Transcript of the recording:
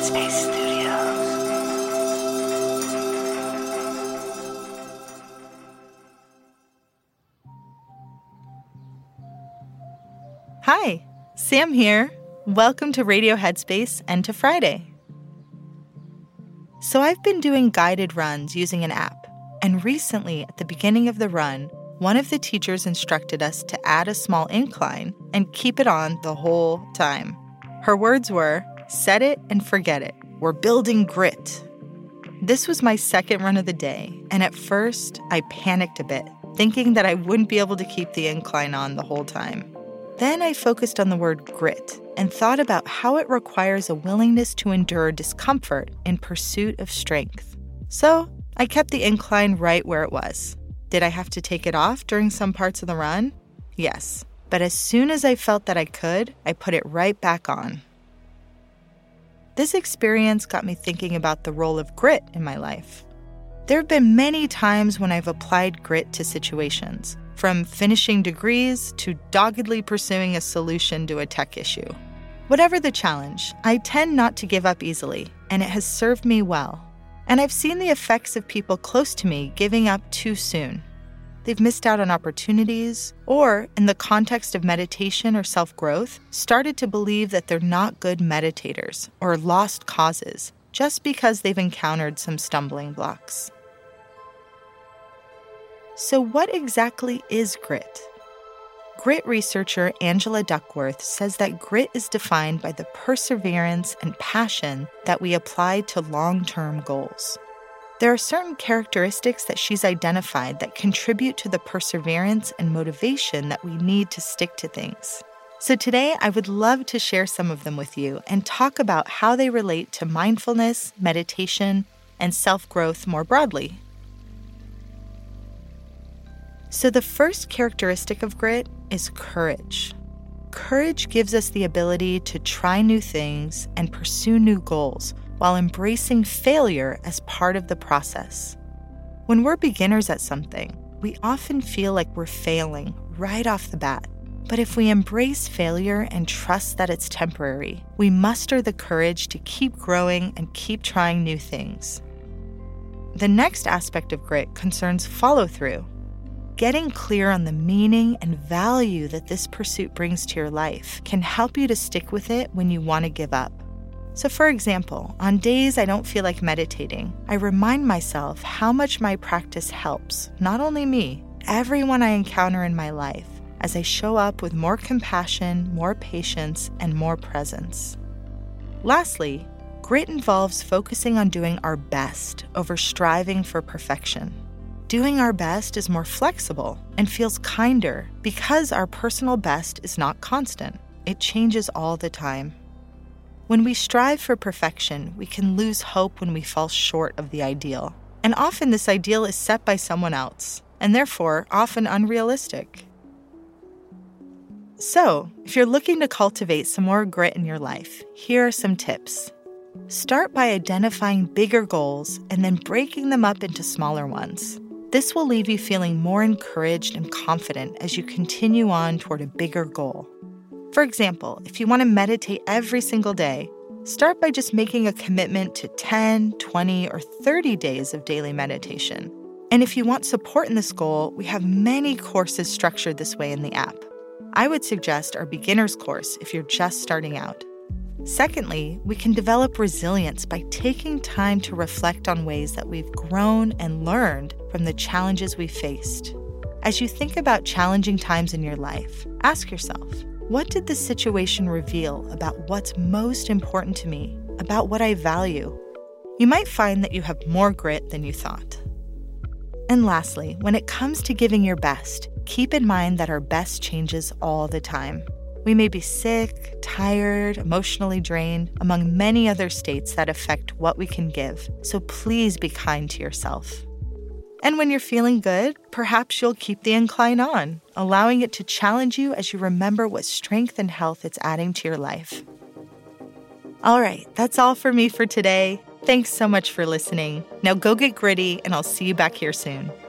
Headspace Studios. Hi, Sam here. Welcome to Radio Headspace and to Friday. So I've been doing guided runs using an app, and recently at the beginning of the run, one of the teachers instructed us to add a small incline and keep it on the whole time. Her words were, "Set it and forget it. We're building grit." This was my second run of the day, and at first I panicked a bit, thinking that I wouldn't be able to keep the incline on the whole time. Then I focused on the word grit and thought about how it requires a willingness to endure discomfort in pursuit of strength. So I kept the incline right where it was. Did I have to take it off during some parts of the run? Yes. But as soon as I felt that I could, I put it right back on. This experience got me thinking about the role of grit in my life. There have been many times when I've applied grit to situations, from finishing degrees to doggedly pursuing a solution to a tech issue. Whatever the challenge, I tend not to give up easily, and it has served me well. And I've seen the effects of people close to me giving up too soon. They've missed out on opportunities, or, in the context of meditation or self-growth, started to believe that they're not good meditators or lost causes just because they've encountered some stumbling blocks. So what exactly is grit? Grit researcher Angela Duckworth says that grit is defined by the perseverance and passion that we apply to long-term goals. There are certain characteristics that she's identified that contribute to the perseverance and motivation that we need to stick to things. So today, I would love to share some of them with you and talk about how they relate to mindfulness, meditation, and self-growth more broadly. So the first characteristic of grit is courage. Courage gives us the ability to try new things and pursue new goals while embracing failure as part of the process. When we're beginners at something, we often feel like we're failing right off the bat. But if we embrace failure and trust that it's temporary, we muster the courage to keep growing and keep trying new things. The next aspect of grit concerns follow-through. Getting clear on the meaning and value that this pursuit brings to your life can help you to stick with it when you want to give up. So for example, on days I don't feel like meditating, I remind myself how much my practice helps, not only me, everyone I encounter in my life, as I show up with more compassion, more patience, and more presence. Lastly, grit involves focusing on doing our best over striving for perfection. Doing our best is more flexible and feels kinder because our personal best is not constant. It changes all the time. When we strive for perfection, we can lose hope when we fall short of the ideal. And often this ideal is set by someone else, and therefore often unrealistic. So, if you're looking to cultivate some more grit in your life, here are some tips. Start by identifying bigger goals and then breaking them up into smaller ones. This will leave you feeling more encouraged and confident as you continue on toward a bigger goal. For example, if you want to meditate every single day, start by just making a commitment to 10, 20, or 30 days of daily meditation. And if you want support in this goal, we have many courses structured this way in the app. I would suggest our beginner's course if you're just starting out. Secondly, we can develop resilience by taking time to reflect on ways that we've grown and learned from the challenges we faced. As you think about challenging times in your life, ask yourself, what did this situation reveal about what's most important to me, about what I value? You might find that you have more grit than you thought. And lastly, when it comes to giving your best, keep in mind that our best changes all the time. We may be sick, tired, emotionally drained, among many other states that affect what we can give. So please be kind to yourself. And when you're feeling good, perhaps you'll keep the incline on, allowing it to challenge you as you remember what strength and health it's adding to your life. All right, that's all for me for today. Thanks so much for listening. Now go get gritty, and I'll see you back here soon.